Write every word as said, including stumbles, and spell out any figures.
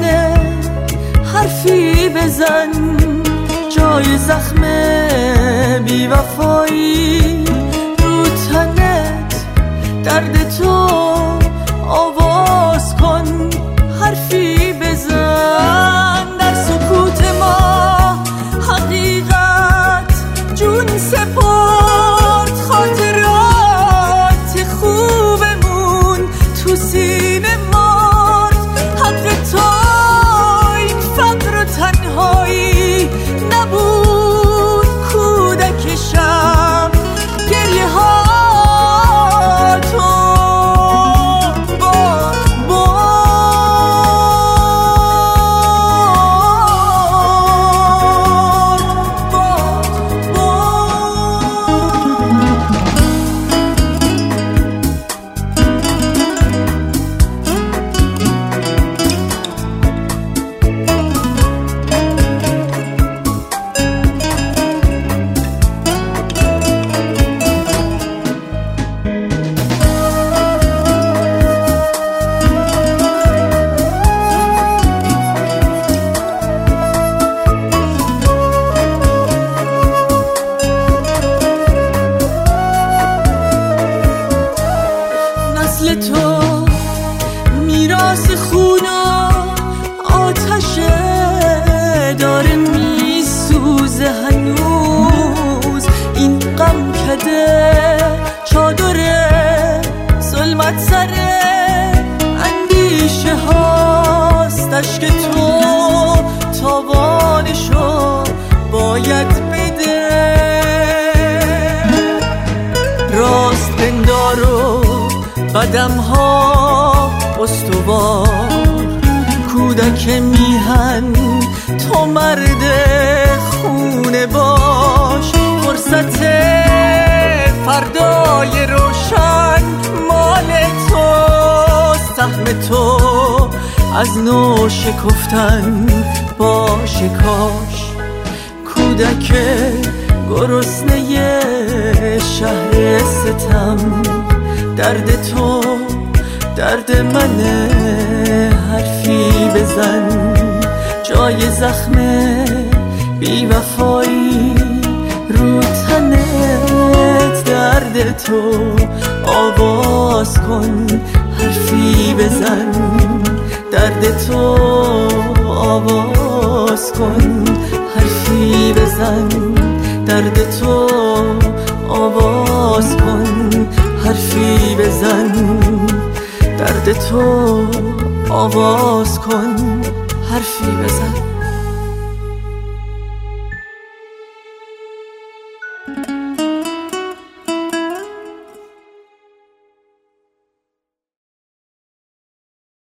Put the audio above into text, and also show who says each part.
Speaker 1: منه حرفی بزن جای زخم بی وفایی رو تنت درد تو آواز کن حرفی بزن در سکوت ما حقیقت جون سپرد خاطرات خوبمون تو سینه مرد حق تو این فقر و تنهایی نبود کودکشم گریه ها تو تو میراث خون و آتشه داره میسوزه هنوز این غم کده چادره ظلمت سره اندیشه هاست اشک تو تاوانشو باید بده راست پندارو قدم ها استوار کودک میهن تو مرد خونه باش فرصت فردای روشن مال تو سهم تو از نو شکفتن باشه کاش کودک گرسنه شهر ستم درد تو درد منه حرفی بزن جای زخم بی وفایی رو تنت درد تو آواز کن حرفی بزن درد تو آواز کن حرفی بزن درد تو آواز کن حرفی بزن درد تو آواز کن حرفی بزن